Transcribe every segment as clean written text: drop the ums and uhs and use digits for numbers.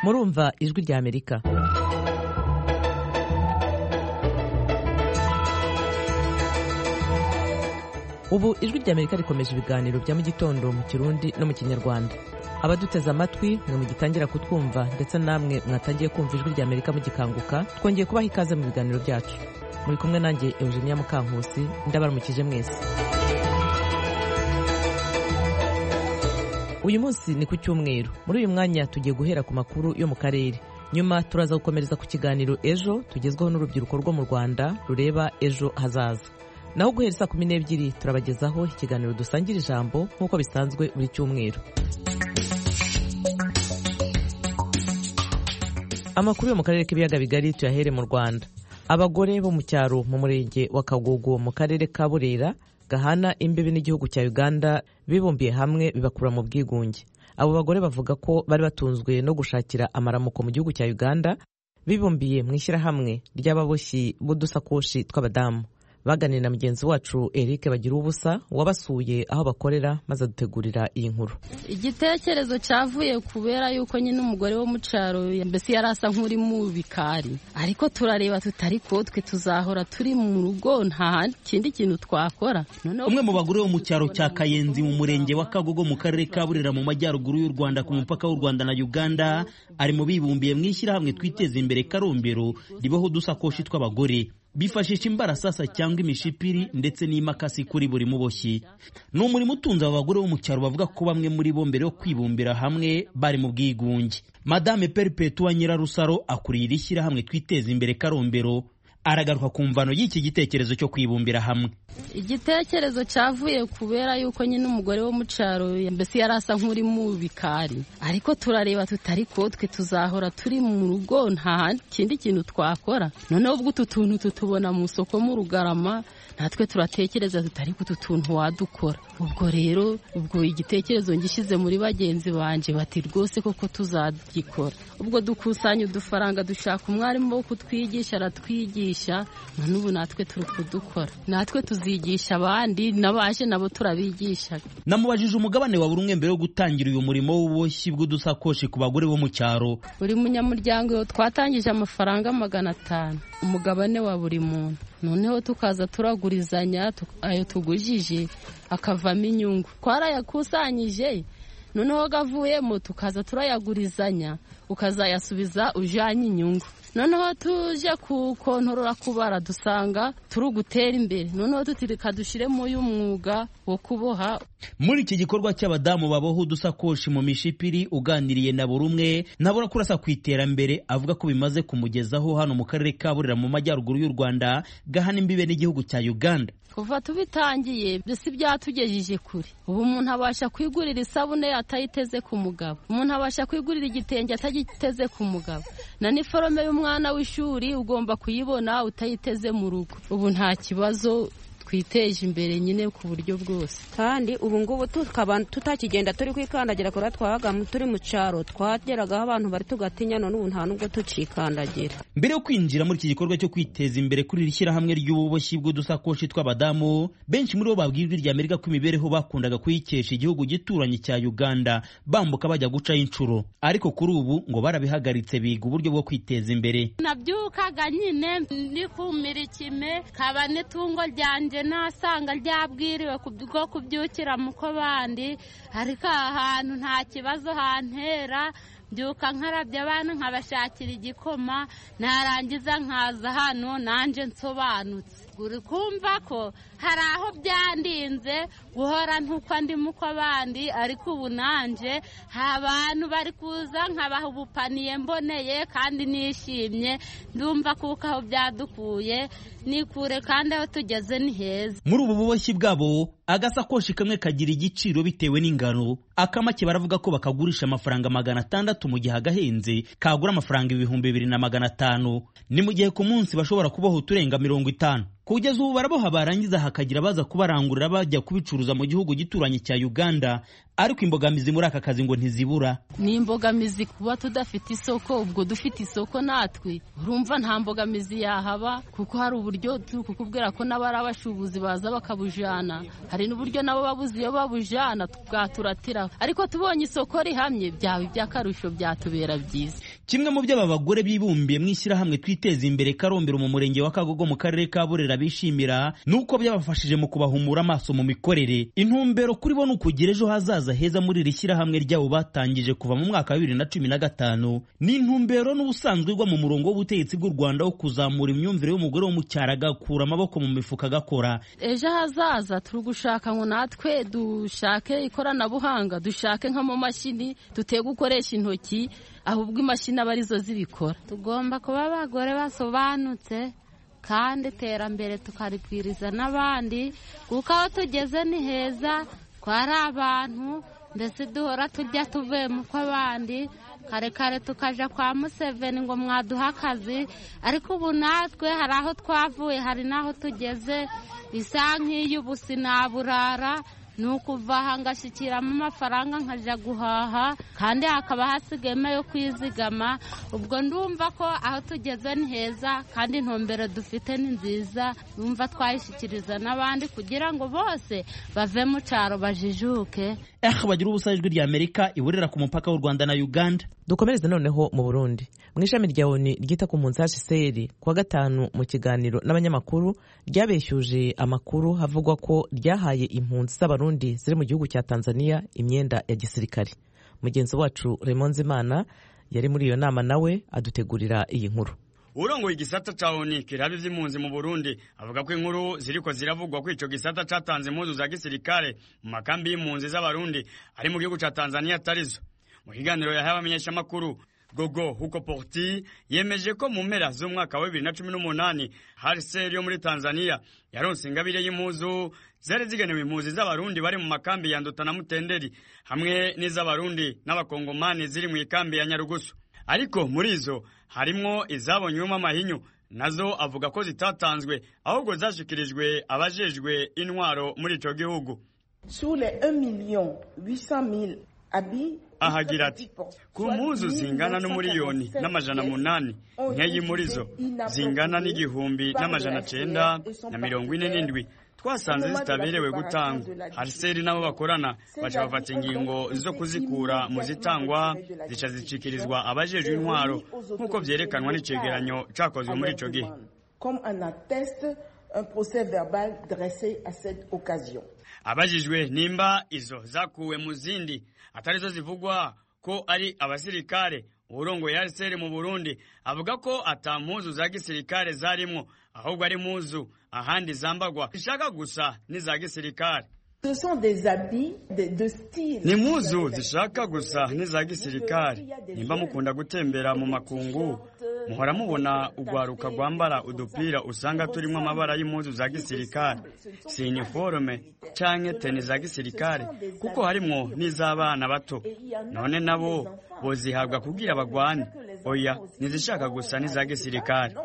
murumva ijwi rya Amerika. Ubu ijwi rya Amerika rikomeje ibiganiro bya mu gitondo mu Kirundi no mu Kinyarwanda. Abaduteze amatwi mwe mugitangira kutwumva ndetse namwe mwatangiye kumva ijwi rya Amerika mugikanguka, twongeye kubaha ikaze mu biganiro byacu. Muri kumwe nanjye Eugenia Mukankusi, ndabaramukije mwese. Uyu munsi ni ku Cyumweru. Muri uyu mwanya tugiye guhera ku makuru yo mu karere. Nyuma turaza gukomereza ku kiganiro ejo tugezweho n'urubyiruko rwo mu Rwanda rureba ejo hazaza. Naho guhera saa 12 turabagezaho ikiganiro dusangira ijambo nk'uko bisanzwe buri Cyumweru. Amakuru yo mu karere k'ibiyaga bigari tuyahere mu Rwanda. Abagore bo mu cyaro mu murenge wa Kagogo mu karere ka Burera gahana imbibi n'igihugu cya Uganda bibumbiye hamwe bibakura mu bwigunge. Abo bagore bavuga ko bari batunzwe no gushakira amaramuko mu gihugu cya Uganda, bibumbiye mu ishyirahamwe ry'ababoshyi b'udusakoshi tw'abadamu. Baganira na mugenzi wacu Eric Bagirubusa wabasuye aho bakorera maze adutegurira iyi nkuru. Igitekerezo cyavuye kubera yuko nyine umugore wo mu cyaro mbese yarasa nk'uri mu bikari, ariko turareba tutari ko twe tuzahora turi mu rugo nta kindi kintu twakora. Umwe mu bagore wo mu cyaro cya Kayenzi mu murenge wa Kagogo mu karere ka Burera mu majyaruguru y'u Rwanda ku mupaka w'u Rwanda na Uganda ari mu bibumbiye mu ishyirahamwe twiteze imbere Karombero ribaho dusakoshi tw'abagore. Bifashisha imbarasasa cyangwa imishipiri ndetse n'imakasi kuri buri muboshyi. Ni umurimo utunze aba bagore bo mu cyaro bavuga ko bamwe muri bo mbere yo kwibumbira hamwe bari mu bwigunge. Madame Perpetua Nyirarusaro akuriye iri shyirahamwe twiteze imbere Karombero aragaruka ku mvano y'iki gitekerezo cyo kwibumbira hamwe. Igitekerezo cyavuye kubera yuko nyine umugore wo mu cyaro mbese yarasa nk'uri mu bikari, ariko turareba tutari ko twe tuzahora turi mu rugo nta kindi kintu twakora. Noneho ubwo utu tuntu tutubona mu soko mu Rugarama, natwe turatekereza tutari ko utu tuntu wadukora. Ubwo rero igitekerezo ngishyize muri bagenzi banje bati rwose koko tuzagikora. Ubwo dukusanya udufaranga dushaka umwarimu wo kutwigisha aratwigisha, none ubu natwe turi kudukora. Natwe tuzigisha abandi nabaje nabo turabigisha. Namubajije umugabane wa buri umwe mbere yo gutangira uyu murimo w'ububoshyi bw'udusakoshi ku bagore bo mu cyaro. Buri munyamuryango twatangije amafaranga 500 umugabane wa buri muntu. Noneho tukaza turagurizanya ayo tugujije akavamo inyungu. Twarayakusanyije, noneho gavuyemo tukaza turayagurizanya ukazayasubiza ujanye inyungu. Noneho tuje kukontorora kubara dusanga turi gutera imbere. Noneho tutirika dushiremo uyu mwuga wo kuboha. Muri iki gikorwa cy'abadamu baboha udusakoshi mu mishipiri uganiriye na buri umwe nabura kurasa ku iterambere avuga ko bimaze kumugezaho hano mu karere ka Burera mu majyaruguru y'u Rwanda gahana imbibe n'igihugu cya Uganda. Kuva tubitangiye byose byatugejeje kure. Ubu umuntu abasha kwigurira isabune atayiteze ku mugabo, umuntu abasha kwigurira igitenge atagiteze ku mugabo, na niforome y'umwana w'ishuri ugomba kuyibona utayiteze mu rugo. Ubu nta kibazo, twiteje imbere nyine ku buryo bwose. Kandi ubu ngubu tukaba tutakigenda turi kwikandagira kora twabaga turi mu cyaro twageragaho abantu bari tugatinya, none ubu nta nubwo tucikandagira. Mbere yo kwinjira muri iki gikorwa cyo kwiteza imbere kuri iri shyirahamwe ry'ububoshyi bw'udusakoshi tw'abadamu, benshi muri bo babwirwa irya Amerika ko imibereho bakundaga kuyikesha igihugu gituranye cya Uganda bambuka bajya guca inshuro, ariko kuri ubu ngo barabihagaritse biga uburyo bwo kwiteza imbere. Nabyukaga nyine ndi kumira ikime kaba n'itungo ryanje nasanga ryabwiriwe kubwo kubyukira muko bandi, ariko ahantu nta kibazo hantera. Byuka nkarabya abana nkabashakira igikoma, narangiza nkaza hano nanje nsobanutse. Uri kumva ko hari aho byandinze guhora ntuko ndi muko abandi, ariko ubu nanje abantu bari kuza nkabaha ubupaniye mboneye kandi nishimye. Ndumva kuko aho byadukuye nikure kandi aho tugeze ni heza. Muri ubu buboshyi bwabo agasakoshi kamwe kagira igiciro bitewe n'ingano. Akamake baravuga ko bakagurisha amafaranga 600 mu gihe agahenze kagura amafaranga 2500. Ni mu gihe ku munsi bashobora kubaho uturenga 50. Kugeza ubu baraboha barangiza hakagira baza kubarangurira bajya kubicuruza mu gihugu gituranye cya Uganda, ariko imbogamizi muri aka kazi ngo ntizibura. Ni imbogamizi kuba tudafite isoko, ubwo dufite isoko natwe urumva nta mbogamizi yahaba, kuko hari uburyo tukubwira ko n'abari abashubuzi baza bakabujana, hari n'uburyo nabo babuze iyo babujana bwaturatira, ariko tubonye isoko rihamye byaba iby'akarusho byatubera byiza. Kimwe mu by'aba bagore bibumbiye mu ishyirahamwe Twiteze Imbere Karombero mu murenge wa Kagogo mu karere ka Burera bishimira nuko byabafashije mu kubahumura amaso mu mikorere. Intumbero kuri bo nukugira ejo hazaza heza muri iri shyirahamwe ryabo batangije kuva mu mwaka wa 2015. Ni intumbero n'ubusanzwe igwa mu murongo w'ubutegetsi bw'u Rwanda wo kuzamura imyumvire y'umugore wo mu cyaro agakura amaboko mu mifuka agakora. Ejo hazaza turi gushaka ngo natwe dushake ikoranabuhanga, dushake nka mu mashini tuteye gukoresha intoki, ahubwo imashini aba arizo zibikora. Tugomba kuba abagore basobanutse kandi iterambere tukaribwiriza n'abandi, kuko aho tugeze ni heza, twari abantu ndetse duhora tujya tuvuye mu kw'abandi, kare kare tukaja kwa Museveni ngo mwaduha akazi, ariko ubu natwe hari aho twavuye hari n'aho tugeze, bisa nk'iy'ubu sinaburara, ni ukuva aha ngashyikiramo amafaranga nkajya guhaha, kandi hakaba hasigayemo yo kwizigama. Ubwo ndumva ko aho tugeze ni heza kandi intumbero dufite ni nziza, numva twayishyikiriza n'abandi kugira ngo bose bave mu cyaro bajijuke. Bagira ubusa ijwi rya Amerika iburera ku mupaka w'u Rwanda na Uganda. Dukomereze noneho mu Burundi. Mu ishami rya ONU ryita ku mpunzi HCR kuwa gatanu mu kiganiro n'abanyamakuru ryabeshyuje amakuru havugwa ko ryahaye impunzi z'abarundi ziri mu gihugu cya Tanzania imyenda ya gisirikare. Mugenzi wacu Raymond Zimana yari muri iyo nama nawe adutegurira iyi nkuru. Urongo igisata ca ONU kirabe vy'impunzi mu Burundi avuga ko inkuru ziriko ziravugwa ko ico gisata catanze impuzu za gisirikare mu makambi y'impunzi z'abarundi ari mu gihugu ca Tanzania tarizo. Mu kiganiro yahawe abamenyeshamakuru, Gogo Huko Porti yemeje ko mu mpera z'umwaka wa 2018 HCR yo muri Tanzania yaronse ingabire y'impuzu zari zigenewe impunzi z'abarundi bari mu makambi ya Nduta na Mutenderi hamwe n'iz'abarundi n'abakongomani ziri mu ikambi ya Nyarugusu. Ariko muri izo harimwo izabonywemo amahinyu, nazo avuga ko zitatanzwe ahubwo zashikirijwe abajejwe intwaro muri ico gihugu. Sur les 1,800,000 habits, ahagira ati ku mpuzu zingana n'umuriyoni n'amajana 8 nk'eyi muri zo zingana n'igihumbi n'amajana 947 twasanze zitaberewe gutangwa. HCR nabo bakorana baca bafata ingingo zo kuzikura mu zitangwa zica zikirizwa abajejwe intwaro nk'uko vyerekanwa n'icegeranyo cakozwe muri ico gihe. Abajijwe nimba izo zakuwe mu zindi atarizo zivugwa ko ari abasirikare, urongo ya HCR mu Burundi avuga ko atampuzu za gisirikare zarimwo ahubwo ari impuzu ahandi zambagwa ishaka gusa n'iza gisirikare. Ni impuzu zishaka gusa n'iza gisirikare. Nimba mukunda gutembera mu makungu muhora mubona ugwaruka gwambara udupira usanga turimo amabara y'impuzu za gisirikare, si uniforme canke teni za gisirikare, kuko harimwo n'iz'abana bato. None nabo bozihabwa kugira bagwane? Oya, nizishaka gusa n'iza gisirikare.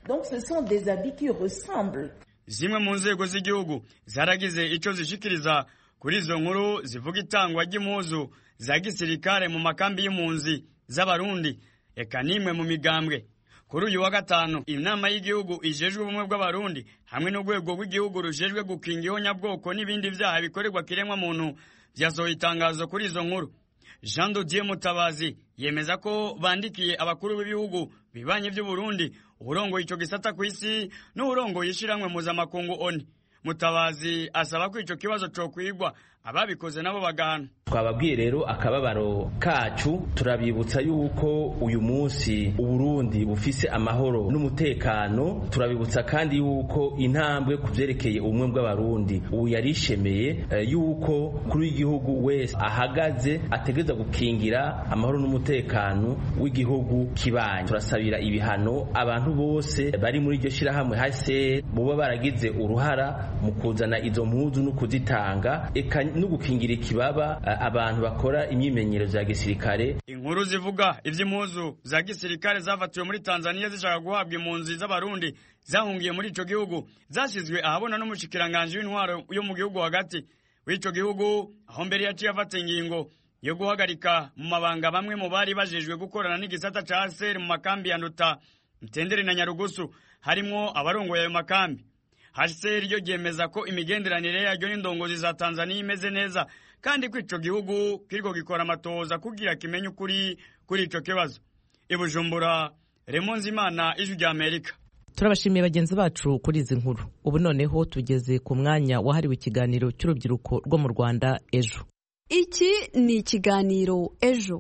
Zimwe mu nzego z'igihugu zaragize ico zishikiriza kuri izo nkuru zivuga itangwa ry'impuzu za gisirikare mu makambi y'impunzi z'abarundi, eka nimwe mu migambwe. Kuri uyu wa gatanu inama y'igihugu ijejwe ubumwe bw'abarundi hamwe n'urwego rw'igihugu rujejwe gukinga ihonyabwoko n'ibindi vyaha bikorerwa kiremwa muntu vyasohoye itangazo kuri izo nkuru. Jean Dodier Mutabazi yemeza ko bandikiye abakuru b'ibihugu bibanye by'u Burundi, urongo ico gisata ku isi n'urongo yishiramwe mpuzamakungu ONU. Mutabazi asaba ko ico kibazo cyo kwigwa ababikoze nabo bagana. Twababwiye rero akababaro kacu, turabibutsa yuko uyu munsi Uburundi bufise amahoro n'umutekano. Turabibutsa kandi yuko intambwe kuvyerekeye ubumwe bw'abarundi ubu yarishemeye, yuko kuri igihugu wese ahagaze ategeza gukingira amahoro n'umutekano w'igihugu kibanye. Turasabira ibihano abantu bose bari muri iryo shirahamwe hase boba baragize uruhara mu kuzana izo mpuzu no kuzitanga, eka no gukingira ikibaba abantu bakora imyimenyerezo ya gisirikare. Inkuru zivuga ivy'impuzu za gisirikare zavatiwe muri Tanzania zishaka guhabwa impunzi z'abarundi zahungiye muri ico gihugu zashizwe ahabona n'umushikiranganje w'intwaro yo mu gihugu hagati w'ico gihugu, aho mbere yaciye afata ingingo yo guhagarika mu mabanga bamwe mu bari bajejwe gukorana n'igisata ca HCR mu makambi ya Nduta, Mtendere na Nyarugusu, harimwo abarongoye ayo makambi. HCR ryo ryemeza ko imigenderanire yaryo n'indongozi za Tanzania imeze neza kandi ko ico gihugu kiriko gikora amatoza kugira kimenye ukuri kuri ico kibazo. i Bujumbura, Raymond Zimana, Ijwi rya Amerika. Turabashimiye bagenzi bacu kuri izi nkuru. Ubu noneho tugeze ku mwanya wahariwe ikiganiro cy'urubyiruko rwo mu Rwanda ejo. Iki ni ikiganiro ejo.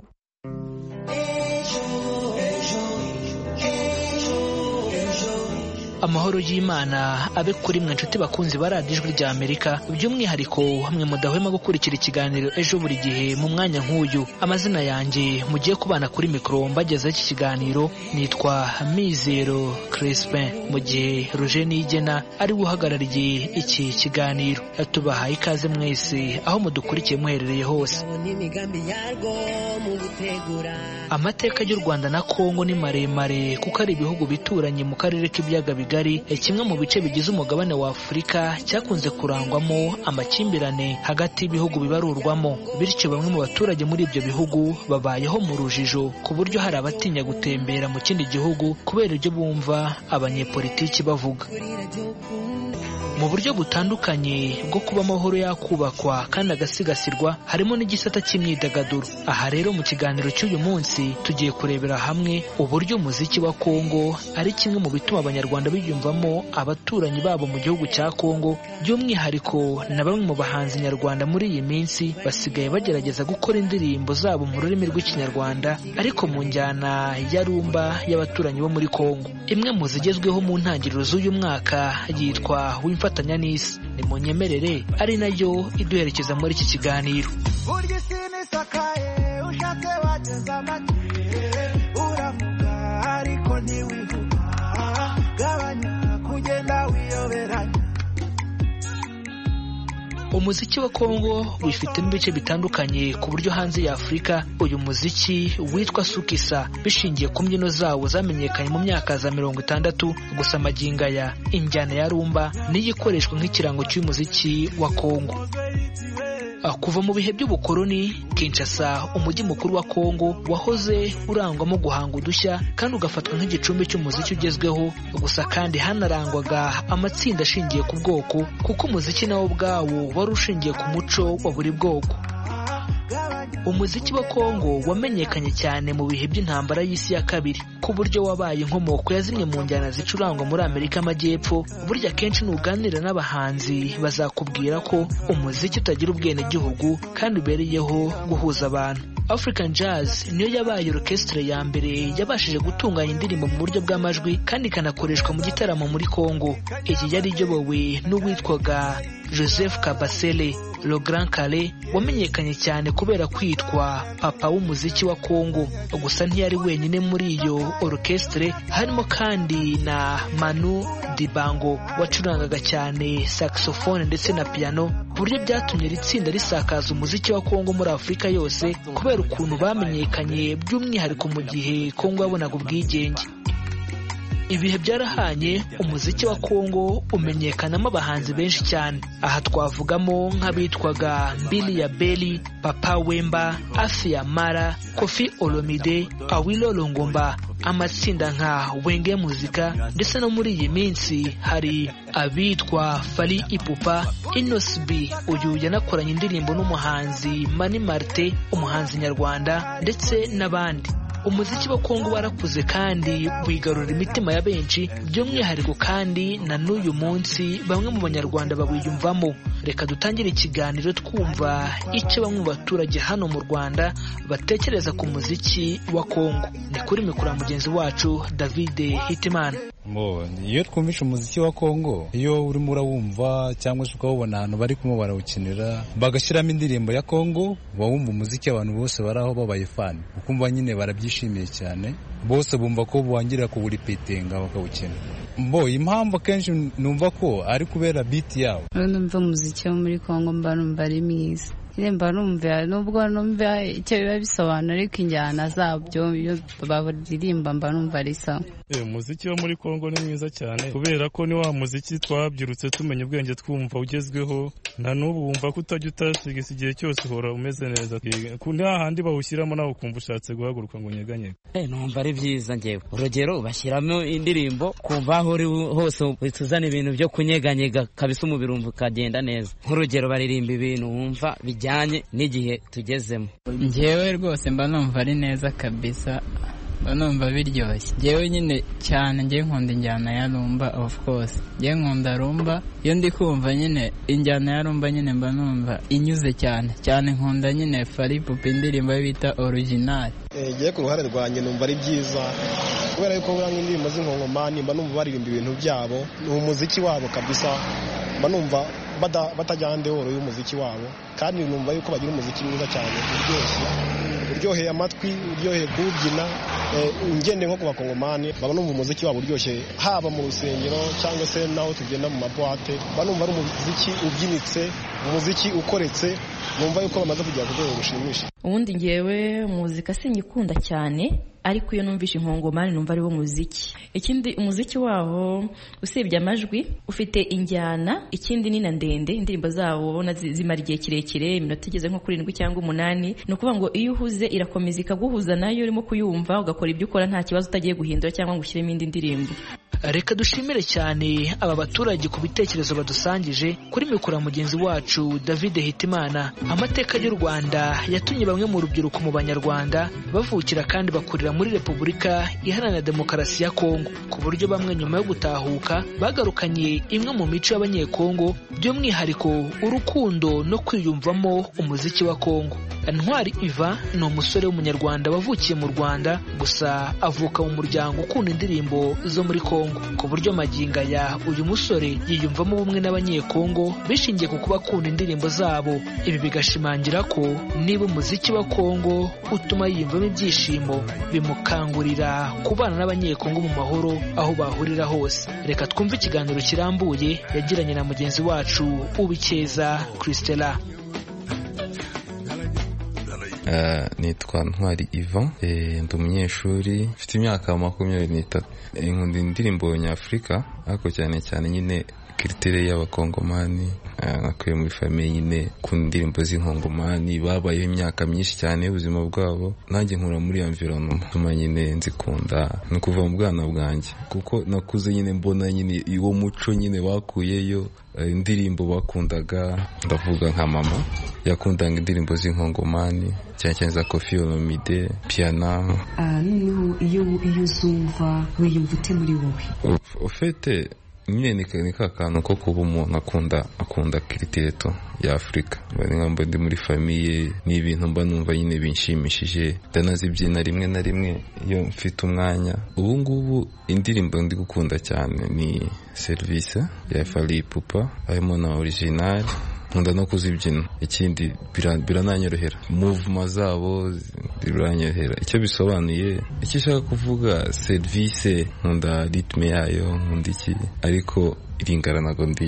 Amahoro y'Imana abe kuri mwe nshuti bakunzi ba Radio Ijwi rya Amerika, by'umwihariko hamwe mudahwema gukurikira ikiganiro ejo buri gihe mu mwanya nk'uyu. Amazina yanjye mugiye kubana kuri mikro mbageza iki kiganiro nitwa Mizero Crispin, mu gihe Roger Nigena ari guhagarariye iki kiganiro. Tubahaye ikaze mwese aho mudukurikiye muherereye hose. Amateka y'u Rwanda na Kongo ni maremare kuko ari ibihugu bituranye mu karere k'ibiyaga bigari, kimwe mu bice bigize umugabane wa Afurika cyakunze kurangwamo amakimbirane hagati y'ibihugu bibarurwamo, bityo bamwe mu baturage muri ibyo bihugu babayeho mu rujijo ku buryo hari abatinya gutembera mu kindi gihugu kubera ibyo bumva abanyepolitiki bavuga. Mu buryo butandukanye bwo kuba amahoro yakubakwa kandi agasigasirwa harimo n'igisata cy'imyidagaduro. Aha rero mu kiganiro cy'uyu munsi tugiye kurebera hamwe uburyo umuziki wa Kongo ari kimwe mu bituma abanyarwanda biyumvamo abaturanyi babo mu gihugu cya Kongo, by'umwihariko na bamwe mu bahanzi nyarwanda muri iyi minsi basigaye bagerageza gukora indirimbo zabo mu rurimi rw'ikinyarwanda ariko mu njyana ya rumba y'abaturanyi bo muri Kongo. Imwe mu zigezweho mu ntangiriro z'uyu mwaka yitwa Wimfatanya n'Isi. Ni mu nyemerere ari nayo iduherekeza muri iki kiganiro. Umuziki wa Kongo wifitemo ibice bitandukanye ku buryo hanze ya Afurika uyu muziki witwa Sukisa bishingiye ku mbyino zawo zamenyekanye mu myaka za 60, gusa maginga ya injyana ya rumba niyo ikoreshwa nk'ikirango cy'umuziki wa Kongo. Kuva mu bihe by'ubukoloni, Kinshasa, umujyi mukuru wa Kongo, wahoze urangwamo guhanga udushya kandi ugafatwa nk'igicumbi cy'umuziki ugezweho, gusa kandi hanarangwaga amatsinda ashingiye ku bwoko kuko umuziki nawo ubwawo wari ushingiye ku muco wa buri bwoko. Umuziki wa Kongo wamenyekanye cyane mu bihe by'intambara y'isi ya kabiri ku buryo wabaye inkomoko ya zimwe mu njyana zicurangwa muri Amerika y'Amajyepfo. Burya kenshi nuganira n'abahanzi bazakubwira ko umuziki utagira ubwenegihugu kandi ubereyeho guhuza abantu. African Jazz niyo yabaye orchestre ya mbere yabashije gutunganya indirimbo mu buryo bw'amajwi kandi ikanakoreshwa mu gitaramo muri Kongo. Iki yari iyobowe n'uwitwaga Joseph Kabasele Le Grand Calais, wamenyekanye cyane kubera kwitwa papa w'umuziki wa Kongo. Gusa ntiyari wenyine muri iyo orchestre, harimo kandi na Manu Dibango wacurangaga cyane saxophone ndetse na piano, buryo byatumye itsinda risakaza umuziki wa Kongo muri Afurika yose kubera ukuntu bamenyekanye by'umwihariko mu gihe Kongo yabonaga ubwigenge. Ibihe byarahanye umuziki wa Kongo umenyekanamo abahanzi benshi cyane. Aha twavugamo nk'abitwaga Billy ya Belly, Papa Wemba, Afia Mara, Kofi Olomide, Awilo Longomba, amatsinda nka Wenge Muzika, ndetse no muri iyi minsi hari abitwa Fally Ipupa, Innocent B, uyu yanakoranye indirimbo n'umuhanzi Mani Martin, umuhanzi nyarwanda, ndetse n'abandi. Umuziki wa Kongo warakuze kandi wigarura imitima ya benshi, by'umwihariko kandi na n'uyu munsi bamwe mu banyarwanda bawiyumvamo. Reka dutangire ikiganiro twumva icyo bamwe mu baturage hano mu Rwanda batekereza ku muziki wa Kongo. Ni kuri mikoro ya mugenzi wacu David Hitimana. Iyo twumvishe umuziki wa Kongo, iyo urimo urawumva cyangwa se ukawubona ahantu bari kumwe barawukinira bagashyiramo indirimbo ya Kongo, bawumva umuziki abantu bose baraho babaye fan, ukumva nyine barabyishimiye cyane, bose bumva ko bongera kuwuripetinga bakawukina. Impamvu kenshi numva ko ari kubera beat yawo. Numva umuziki wo muri Kongo mba numva ari mwiza. Mba numva nubwo numva icyo biba bisobanura ariko injyana zabyo iyo baririmba mba numva ari sawa. Umuziki wo muri Kongo ni mwiza cyane kubera ko ni wa muziki twabyirutse tumenya ubwenge twumva ugezweho, na n'ubu wumva ko utajya utasiga igihe cyose uhora umeze neza. Ku handi bawushyiramo nawe ukumva ushatse guhaguruka ngo unyeganyege. Numva ari byiza njyewe. Urugero bashyiramo indirimbo kumva aho uri hose tuzana ibintu byo kunyeganyega kabisa, umubiri wumva ukagenda neza. Nk'urugero baririmba ibintu wumva bijyanye n'igihe tugezemo. Njyewe rwose mba numva ari neza kabisa, numva biryoshye. Njyewe nyine cyane njye nkunda injyana ya rumba, of course njye nkunda rumba. Iyo ndi kumva nyine injyana ya rumba nyine mba numva inyuze cyane nkunda nyine Fally Ipupa indirimbo bita original. Ngiye ku ruhare rwanjye numva ari byiza kubera yuko buranga indirimbo z'inkongomani mba numva baririmba ibintu byabo, ni umuziki wabo kabisa, mba numva batajyana ndehoro y'umuziki wabo, kandi numva yuko bagira umuziki mwiza cyane uryoheye amatwi, uryoheye kuwubyina. Ngende nko ku bakongomani baba numva umuziki wabo uryoshye, haba mu rusengero cyangwa se naho tugenda mu mabuwate, mba numva ari umuziki ubyinitse, umuziki ukoretse, numva yuko bamaze kugera ku rwego rushimishije. Ubundi ngewe muzika sinyikunda cyane, ariko iyo numvishe inkongomani numva ari wo muziki. Ikindi umuziki wabo usibye amajwi ufite injyana, ikindi ni na ndende, indirimbo zabo ubona zimara igihe kirekire, iminota igeze nko 7 cyangwa 8. Ni ukuvuga ngo iyo uhuze irakomeza ikaguhuza nayo urimo kuyumva, ugakora ibyo ukora nta kibazo utagiye guhindura cyangwa ngo ushyiremo indi ndirimbo. Reka dushimire cyane aba baturage ku bitekerezo badusangije. Kuri mikoro mugenzi wacu David Hitimana, amateka y'u Rwanda yatumye bamwe mu rubyiruko mu Banyarwanda bavukira kandi bakurira muri Repubulika Iharanira Demokarasi ya Kongo, ku buryo bamwe nyuma yo gutahuka bagarukanye imwe mu mico y'Abanyekongo, by'umwihariko urukundo no kwiyumvamo umuziki wa Kongo. Ntwari Iva ni umusore w'umunyarwanda wavukiye mu Rwanda, gusa avuka mu muryango ukunda indirimbo zo muri Kongo, ku buryo maginga ya uyu musore yiyumvamo ubumwe n'Abanyekongo bishingiye ku kuba akunda indirimbo zabo. Ibi bigashimangira ko niba umuziki wa Kongo utuma yiyumvamo ibyishimo, bimukangurira kubana n'Abanyekongo mu mahoro aho bahurira hose. Reka twumve ikiganiro kirambuye yagiranye na mugenzi wacu Ubikeza Christella. Nitwa Ntwari Ivan, ndi umunyeshuri, mfite imyaka 23. Nkunda indirimbo nyafurika, ariko cyane nyine kiritire y'abakongomani. Nakuye muri famiye nyine ku ndirimbo z'inkongomani, babayeho imyaka myinshi cyane ubuzima bwabo, nanjye nkura muri environnement tuma nyine nzikunda, no kuva mu bwana bwanjye, kuko nakuze nyine mbona nyine uwo muco nyine bakuyeyo. Indirimbo bakundaga, ndavuga nka mama yakundaga indirimbo z'inkongomani cyane za Koffi Olomide, Piana. Noneho iyo uzumva wiyumva ute muri wowe? Ufite nyine ni kakantu ko kuba umuntu akunda kiriteto ya Afrika. Ngambo ndi muri famiye, ni ibintu mba numva nyine binshimishije, ndanazibyina rimwe na rimwe iyo mfite umwanya. Ubu ngubu indirimbo ndi gukunda cyane ni Service ya Fally Ipupa, harimo na original, nkunda no kuzibyina. Ikindi birananyorohera, movement zabo biranyorohera. Icyo bisobanuye, icyo shaka kuvuga Service, nkunda ritme yayo, nkunda iki, ariko iringara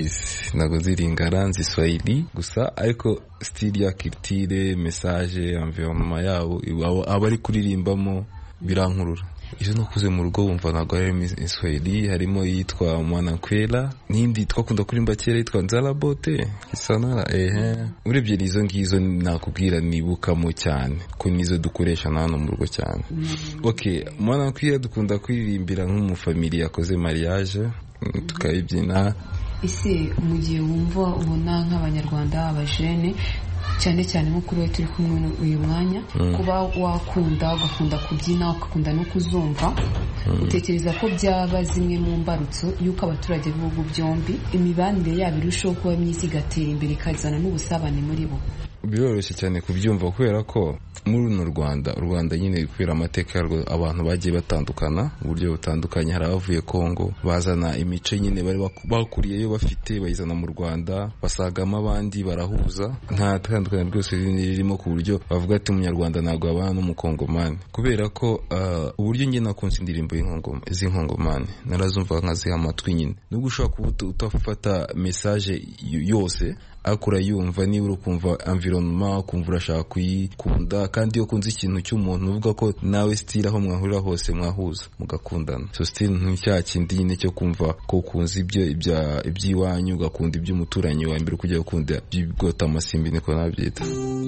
nago nziringara nzi Swahili gusa, ariko style ya culture, message, environnement yabo abari kuririmbamo birankurura. Izo nakuze mu rugo wumva nago ari Swahili, harimo yitwa Mwanakwela, n'indi twakunda kurimba kera yitwa Nzalabote Kisanara. Urebye nizo ngizo nakubwira nibukamo cyane ko nizo dukoresha hano mu rugo cyane. Okay, Mwanakwela dukunda kuririmbira nk'umufamili yakoze mariage, tukayibyina. Ese mu gihe wumva ubona nk'Abanyarwanda abajene cyane nko kuri we turi kumwe uyu mwanya, kuba wakunda ugakunda kubyina ugakunda no kuzumva, utekereza ko byaba zimwe mu mbarutso y'uko abaturage b'ibihugu byombi imibanire yabo irushaho kuba myiza, igatera imbere, ikazana n'ubusabane muri bo? Biroroshye cyane kubyumva kubera ko muri runo Rwanda nyine kubera amateka yarwo abantu bagiye batandukana mu buryo butandukanye. Hari abavuye Kongo bazana imico nyine bari bakuriyeyo bafite, bayizana mu Rwanda, basagamo abandi, barahuza, nta tandukanye rwose ririmo ku buryo bavuga ati umunyarwanda ntabwo abana n'umukongomani. Kubera ko uburyo njye nakunze indirimbo z'inkongomani narazumva nkaziha amatwi nyine, nubwo ushobora kuba utafata message yose, akura yumva niba urukumva environnement, kumva urashaka kuyikunda, kandi iyo kunze ikintu cy'umuntu uvuga ko nawe style aho mwahurira hose mwahuza mugakundana. So style nk'icya kindi nyine cyo kumva ko kunze iby'iwanyu, ugakunda iby'umuturanyi wa mbere kujya gukunda iby'ibigota amasimbi, niko nabyita.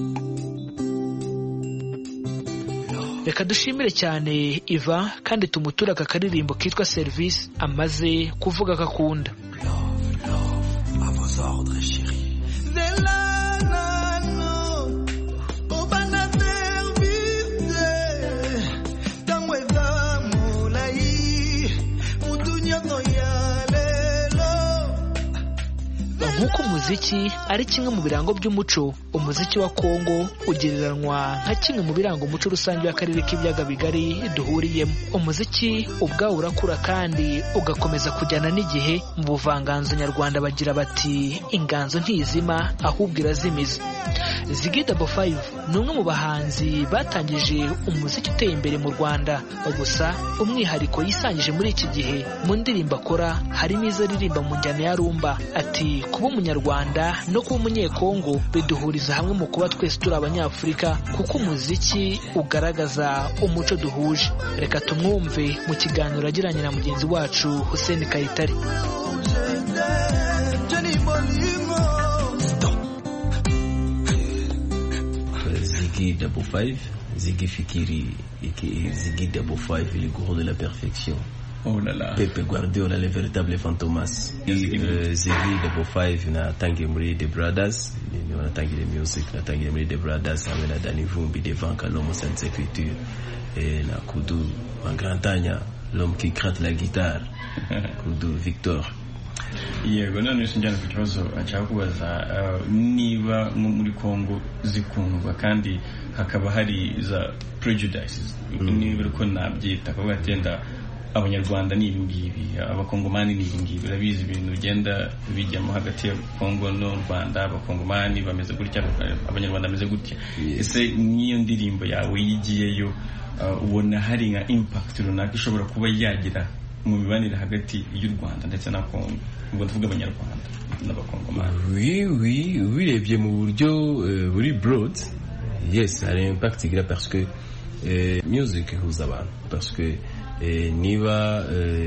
Reka dushimire cyane Iva, kandi tumutura aka karirimbo kitwa Service amaze kuvuga akakunda. Obana service, tangweza umuziki ari kimwe mu birango by'umuco, umuziki wa Kongo ugereranywa nka kimwe mu biranga umuco rusange w'akarere k'ibiyaga bigari duhuriyemo. Umuziki ubwawo urakura kandi ugakomeza kujyana n'igihe. Mu buvanganzo nyarwanda bagira bati inganzo ntizima ahubwo irazimiza. Ziggy Double 5 ni umwe mu bahanzi batangije umuziki uteye imbere mu Rwanda, gusa umwihariko yisangije muri iki gihe mu ndirimbo akora harimo izo aririmba mu njyana ya rumba. Ati kuba umunyarwanda no kuba umunyekongo biduhuriza hamwe mu kuba twese turi abanyafurika, kuko umuziki ugaragaza umuco duhuje. Reka tumwumve mu kiganiro agiranye na mugenzi wacu Hussein Kayitare. Ziggy Double 5, Ziggy Fikiri, Ziggy Double 5, le gourou de la perfection. Oh là là. Pepe Guardiola, le véritable fantomas. Ziggy Double 5 na tangi muri The Brothers, na tangi de music, na tangi muri The Brothers, hamwe na Danny Vumbi devant Kalomo sans écriture, et na Kudu Mangrantanya, l'homme qui gratte la guitare, Kudu Victor. Yego, none sinjyana ku kibazo nshaka kubaza, niba muri Kongo zikundwa kandi hakaba hari za prejudices, niba uko nabyita kuvuga atenda abanyarwanda ni ibingibi, abakongomani ni ibingibi, urabizi ibintu bigenda bijyamo hagati ya Kongo no Rwanda, abakongomani bameze gutya, abanyarwanda bameze gutya. Ese niyo ndirimbo yawe yigiyeyo, ubona hari nka impact runaka ishobora kuba yagira mu mibanire hagati y'u Rwanda ndetse na Kongo, ubwo tuvuga abanyarwanda n'abakongomani? Oui, ubirebye mu buryo buri broad, yes, hari impact igira parce que music ihuza abantu, parce que niba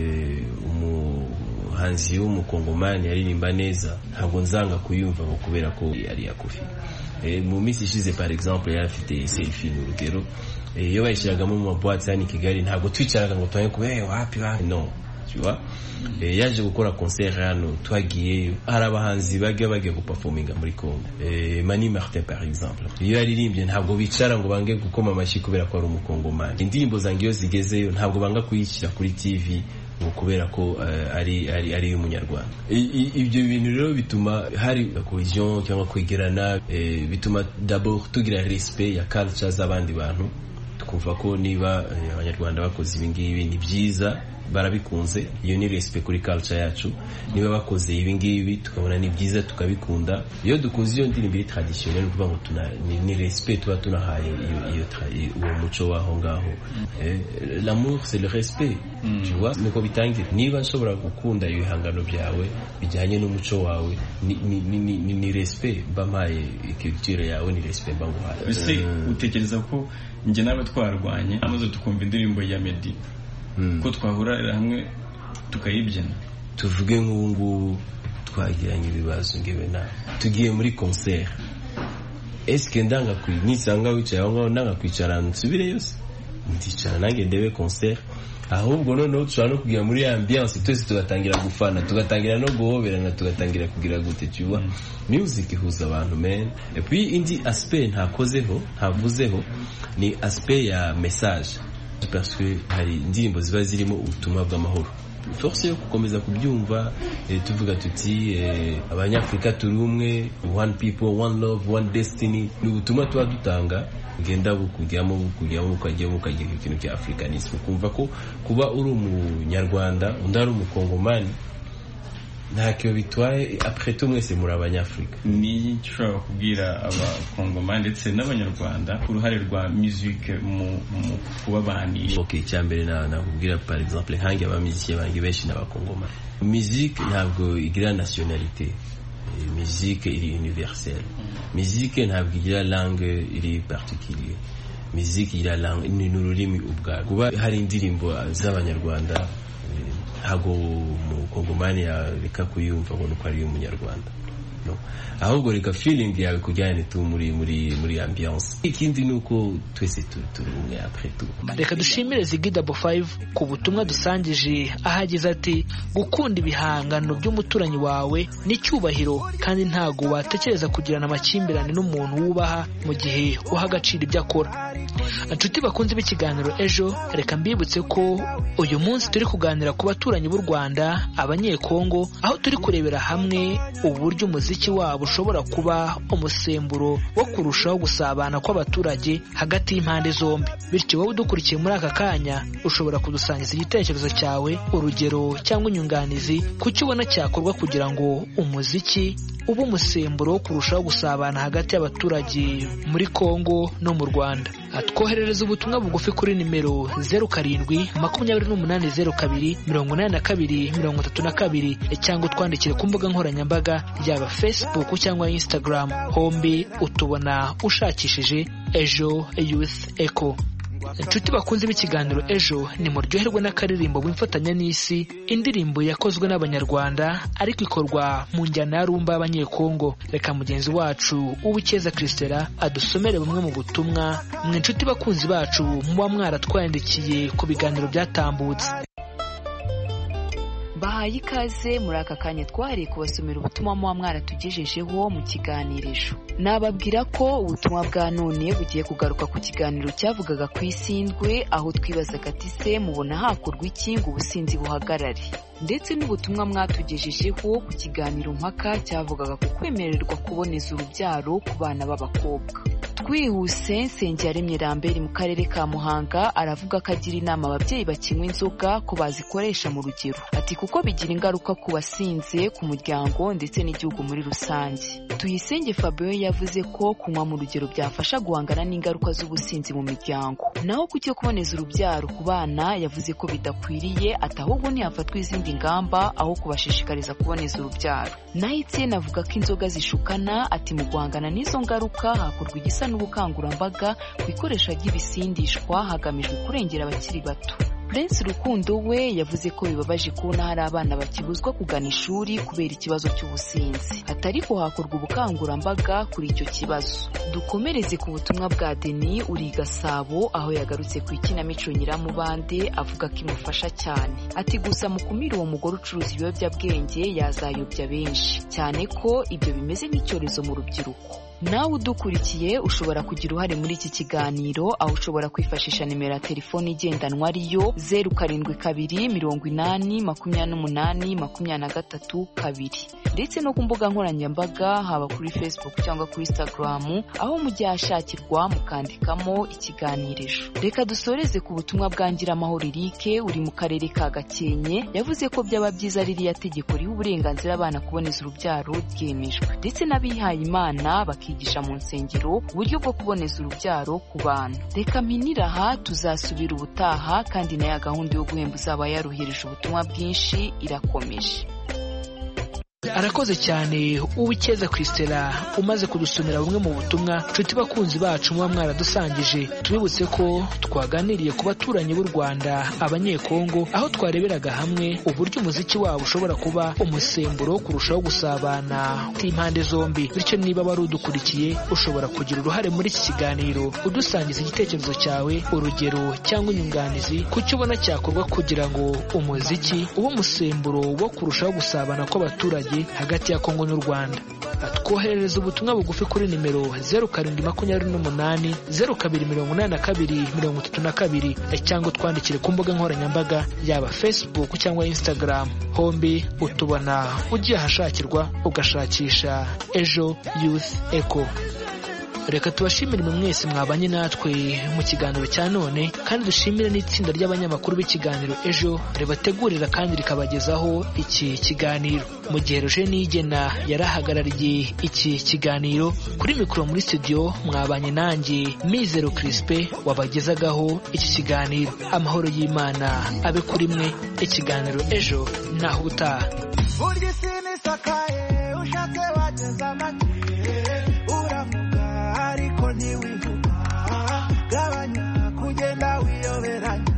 umuhanzi w'umukongomani aririmba neza ntabwo nzanga kuyumva ngo kubera ko yari yakofi. Mu minsi ishize par exemple yari afite selfie n'urugero, iyo bayishyiragamo mu maboîte hano i Kigali ntabwo twicaraga ngo tubaye kubera wapi no, tu vois. Yaje gukora concert hano, twagiye hari abahanzi bagiye guperforminga muri Congo, Mani Martin par exemple, iyo yaririmbye ntabwo bicara ngo bange gukoma amashyi kubera ko ari umukongomani. Indirimbo zange iyo zigezeyo ntabwo banga kuyishyira kuri TV ngo kubera ko ari umunyarwanda. Ibyo bintu rero bituma hari cohesion cyangwa kwegerana, bituma d'abord tugira respect ya culture z'abandi bantu, tukumva ko niba abanyarwanda bakoze ibingibi ni byiza, barabikunze, iyo ni respect kuri culture yacu. Niba bakoze ibingibi tukabona ni byiza tukabikunda, iyo dukunze iyo ndirimbo iri traditionnel kuvuga ngo ni respect tuba tunahaye uwo muco waho ngaho. L'amour c'est le respect, tu vois, niko bitangira. Niba nshobora gukunda ibihangano byawe bijyanye n'umuco wawe, ni respect bampaye, culture yawe ni respect banguhaye. Ese utekereza ko njye nawe twarwanye amaze tukumva indirimbo ya Meddy, ko twahura hamwe tukayibyina? Tuvuge nk'ubu twagiranye ibibazo ngewe nawe, tugiye muri concert, eske ndanga nisanga wicaye aho ngaho ndanga kwicara nsubire yose ndicara nange ndebe concert? Ahubwo noneho dushobora no kugira muri ambiance twese tugatangira gufana, tugatangira no guhoberana, tugatangira kugira gute, tu vois. Music ihuza abantu men. Et puis indi aspect ntavuzeho ni aspect ya message, parce que hari indirimbo ziba zirimo ubutumwa bw'amahoro. Force yo gukomeza kubyumva, tuvuga tuti abanyafrika turi umwe, one people, one love, one destiny. Ni ubutumwa tuba dutanga genda bukujyamo ukagira ikintu cya africanisme, kumva ko kuba uri umunyarwanda undi ari umukongomani ntacyo bitwaye, après tout mwese muri abanyafrika. Ni ushobora kubwira abakongomani ndetse n'abanyarwanda uruhare rwa music mu kubabanisha? Okay, cyambere nakubwira par exemple nkange abamiziki bangi benshi n'abakongomani. Music ntabwo igira nationalité, musique iri universelle. Musique ntabwo igira langue iri particulier, musique igira langue ni ururimi ubwarwo. Kuba hari indirimbo z'abanyarwanda ntabwo umukongomani yareka kuyumva ngo nuko ari umunyarwanda, no. Ahubwo reka feeling yawe kujyane tu muri ambiance. Ikindi nuko twese turi umwe après tout. Reka dushimire Ziggy Double 5 ku butumwa dusangije, ahagize ati gukunda ibihangano by'umuturanyi wawe n'icyubahiro, kandi ntago watekereza kugirana amakimbirane n'umuntu wubaha mu gihe uha agaciro ibyo akora. Inshuti bakunze b'ikiganiro Ejo, reka mbibutse ko uyu munsi turi kuganira ku baturanyi b'u Rwanda, abanyekongo, aho turi kurebera hamwe uburyo umuziki umuziki wabo ushobora kuba umusemburo wo kurushaho gusabana kw'abaturage hagati y'impande zombi. Bityo wowe udukurikiye muri aka kanya ushobora kudusangiza igitekerezo cyawe, urugero cyangwa inyunganizi ku cyo ubona cyakorwa kugira ngo umuziki ube umusemburo wo kurushaho gusabana hagati y'abaturage muri Kongo no mu Rwanda. Twoherereza ubutumwa bugufi kuri nimero 0728028232 cyangwa twandikire ku mbuga nkoranyambaga yaba Facebook cyangwa Instagram, hombi utubona ushakishije Ejo Youth Echo. Inshuti bakunze b'ikiganiro Ejo, ni muryoherwe n'akaririmbo w'imfatanya n'isi, indirimbo yakozwe n'abanyarwanda ariko ikorwa mu njyana ya rumba y'abanyekongo. Reka mugenzi wacu Uwikeza Christela adusomere bumwe mu butumwa mwe inshuti bakunzi bacu muba mwaratwandikiye ku biganiro byatambutse. Bahaye ikaze muri aka kanya twahariye kubasomera ubutumwa muba mwaratugejejeho mu kiganiro Ejo. Nababwira ko ubutumwa bwa none bugiye kugaruka ku kiganiro cyavugaga ku isindwe, aho twibazaga ati se mubona hakorwa iki ngo ubusinzi buhagarare, ndetse n'ubutumwa mwatugejejeho ku kiganiro mpaka cyavugaga ku kwemererwa kuboneza urubyaro ku bana b'abakobwa. Twihuse, Nsengiyaremye Lambert mu karere ka Muhanga aravuga ko agira inama ababyeyi bakinywa inzoga ko bazikoresha mu rugero, ati kuko bigira ingaruka ku basinze, ku muryango ndetse n'igihugu muri rusange. Tuyisenge Fabio yavuze ko kunywa mu rugero byafasha guhangana n'ingaruka z'ubusinzi mu miryango. Naho ku cyo kuboneza urubyaro ku bana yavuze ko bidakwiriye, ati ahubwo ntihafatwa izindi ngamba aho kubashishikariza kuboneza urubyaro. Naho Etienne avuga ko inzoga zishukana, ati mu guhangana n'izo ngaruka hakorwa igisa n'ubukangurambaga ku ikoresha ry'ibisindishwa hagamijwe kurengera abakiri bato. Prince Rukundo we yavuze ko bibabaje kubona hari abana bakibuzwa kugana ishuri kubera ikibazo cy'ubusinzi, atari ko hakorwa ubukangurambaga kuri icyo kibazo. Dukomereze ku butumwa bwa Denis uri Gasabo, aho yagarutse ku ikinamico Nyiramubande avuga ko imufasha cyane, ati gusa mu kumira uwo mugore ucuruza ibiyobyabwenge yazayobya benshi, cyane ko ibyo bimeze nk'icyorezo mu rubyiruko. Nawe udukurikiye ushobora kugira uruhare muri iki kiganiro, aho ushobora kwifashisha nimero ya telefoni igendanwa ariyo 07282823 ndetse no ku mbuga nkoranyambaga haba kuri Facebook cyangwa kuri Instagram, aho mujya hashakirwa mukandikamo ikiganiro Ejo. Reka dusoreze ku butumwa bwa Ngiramahoro Eric uri mu karere ka Gakenke, yavuze ko byaba byiza ririya tegeko riha uburenganzira abana kuboneza urubyaro ryemejwe, ndetse n'abihaye Imana bakigisha mu nsengero uburyo bwo kuboneza urubyaro ku bana. Reka mpinira aha, tuzasubira ubutaha, kandi nayo gahunda yo guhemba uzaba yaruhereje ubutumwa bwinshi irakomeje. Arakoze cyane Uwikeza Christela umaze kudusomera bumwe mu butumwa nshuti bakunzi bacu muba mwaradusangije. Tubibutse ko twaganiriye ku baturanyi b'u Rwanda, abanyekongo, aho twareberaga hamwe uburyo umuziki wabo ushobora kuba umusemburo kurushaho gusabana impande zombi. Bityo niba wari udukurikiye ushobora kugira uruhare muri iki kiganiro udusangiza igitekerezo cyawe, urugero cyangwa inyunganizi ku cyo ubona cyakorwa kugira ngo umuziki ube umusemburo wo kurushaho gusabana kw'abaturage hagati ya Kongo n'u Rwanda. Twoherereza ubutumwa bugufi kuri nimero 0728028232 cyangwa twandikire ku mbuga nkoranyambaga yaba Facebook cyangwa Instagram, hombi utubona ugiye ahashakirwa ugashakisha Ejo Youth Echo. Reka tubashimire mwese mwabanye natwe mu kiganiro cya none, kandi dushimire n'itsinda ry'abanyamakuru b'ikiganiro Ejo ribategurira kandi rikabagezaho iki kiganiro. Mu gihe Roger Nigena yarahagarariye iki kiganiro, kuri mikoro muri studio mwabanye nanjye Mizero Crispe wabagezagaho iki kiganiro. Amahoro y'Imana abe kuri mwe. Ikiganiro Ejo naho utaha. Gabanya kugenda wiyoberanya,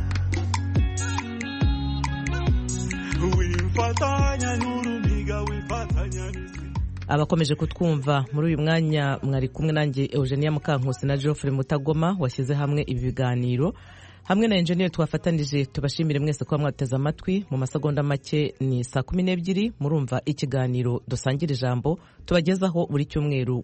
wifatanya n'urumiga, wifatanya abakomeje kutwumva muri uyu mwanya. Mwari kumwe nanjye Eugenia Mukankusi na Geoffrey Mutagoma washyize hamwe ibi biganiro, hamwe na engineer twafatanije. Tubashimire mwese kuba mwateze amatwi. Mu masegonda make ni 12:00 murumva ikiganiro Dusangira Ijambo tubagezaho buri cyumweru